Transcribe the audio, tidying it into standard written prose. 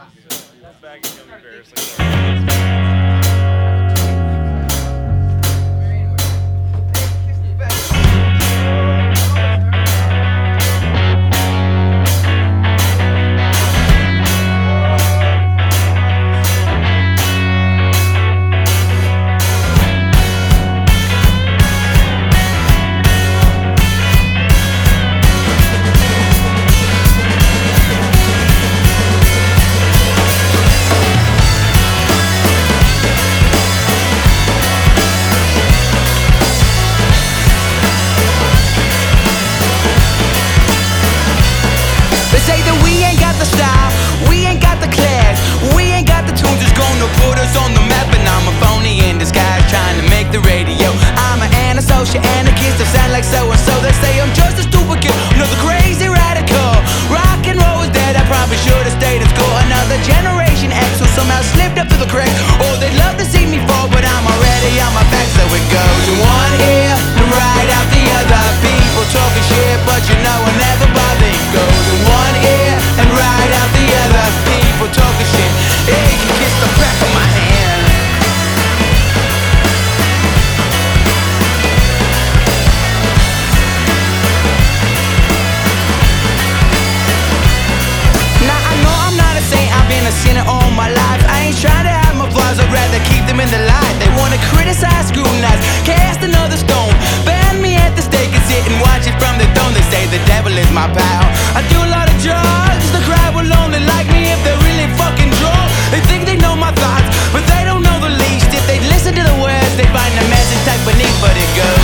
Baggy gummy bears. Like say that we ain't got the style, we ain't got the class, we ain't got the tunes that's gonna put us on the map. And I'm a phony in disguise trying to make the radio. I'm an antisocial anarchist, I sound like so-and-so. They say I'm just a stupid kid, another crazy radical. Rock and roll is dead, I probably should've stayed at school. Another generation X who somehow slipped up through the cracks. Oh, they'd love to see me fall, but I'm already on my back. So it goes in one ear and right out the other. People talking shit, but you know I never bother. It goes in one ear and right out the other. People talking shit, hey, you can kiss the back of my hand. Now I know I'm not a saint, I've been a sinner all my life. I ain't trying to have my flaws, I'd rather keep them in the light. They wanna criticize, scrutinize, cast another stone, ban me at the stake and sit and watch it from the throne. They say the devil is my pal. I do a lot of drugs, the crowd will only like me if they're really fucking drunk. They think they know my thoughts, but they don't know the least. If they listen to the words, they find the message type beneath. But it goes